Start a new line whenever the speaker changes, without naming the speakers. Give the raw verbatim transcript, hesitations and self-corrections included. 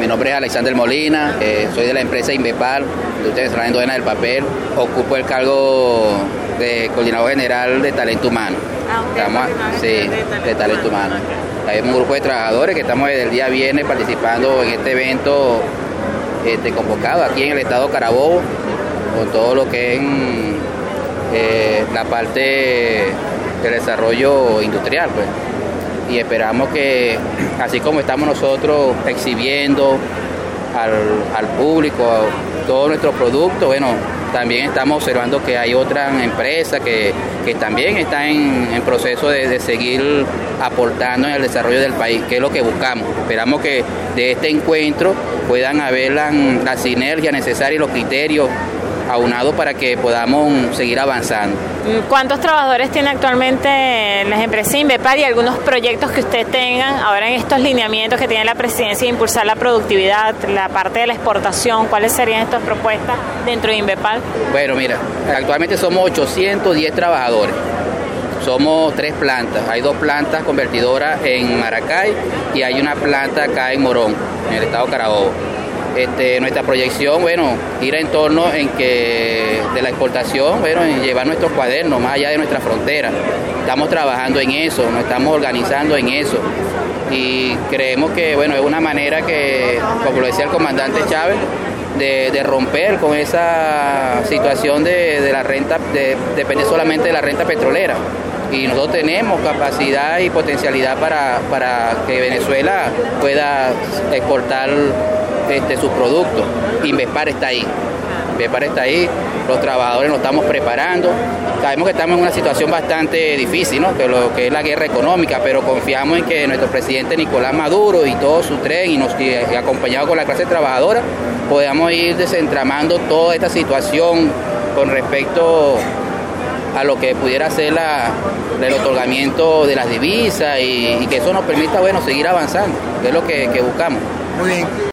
nombre es Alexander Molina, eh, soy de la empresa Invepar, Industria Nacional Endógena del Papel, ocupo el cargo de coordinador general de talento humano.
Ah, usted
estamos,
es
sí,
de talento,
de talento humano. Hay un grupo de trabajadores que estamos desde el día viernes participando en este evento este, convocado aquí en el estado Carabobo, con todo lo que es eh, la parte del desarrollo industrial, pues. Y esperamos que, así como estamos nosotros exhibiendo al, al público todos nuestros productos, bueno, también estamos observando que hay otras empresas que, que también están en, en proceso de, de seguir aportando en el desarrollo del país, que es lo que buscamos. Esperamos que de este encuentro puedan haber la, la sinergia necesaria y los criterios aunados para que podamos seguir avanzando.
¿Cuántos trabajadores tiene actualmente las empresas Invepar y algunos proyectos que usted tengan ahora en estos lineamientos que tiene la presidencia de impulsar la productividad, la parte de la exportación? ¿Cuáles serían estas propuestas dentro de Invepar?
Bueno, mira, actualmente somos ochocientos diez trabajadores. Somos tres plantas, hay dos plantas convertidoras en Maracay y hay una planta acá en Morón, en el estado Carabobo. Este, nuestra proyección, bueno, gira en torno en que de la exportación, bueno, en llevar nuestros cuadernos más allá de nuestra frontera. Estamos trabajando en eso, nos estamos organizando en eso y creemos que, bueno, es una manera que, como lo decía el comandante Chávez, de, de romper con esa situación de, de la renta, de depender solamente de la renta petrolera. Y nosotros tenemos capacidad y potencialidad para, para que Venezuela pueda exportar este, sus productos. Invepar está ahí. Invepar está ahí, los trabajadores nos estamos preparando. Sabemos que estamos en una situación bastante difícil, ¿no? Que lo que es la guerra económica, pero confiamos en que nuestro presidente Nicolás Maduro y todo su tren, y, nos, y acompañado con la clase trabajadora, podamos ir desentramando toda esta situación con respecto a lo que pudiera ser la, el otorgamiento de las divisas y, y que eso nos permita, bueno, seguir avanzando, que es lo que, que buscamos.
Muy bien.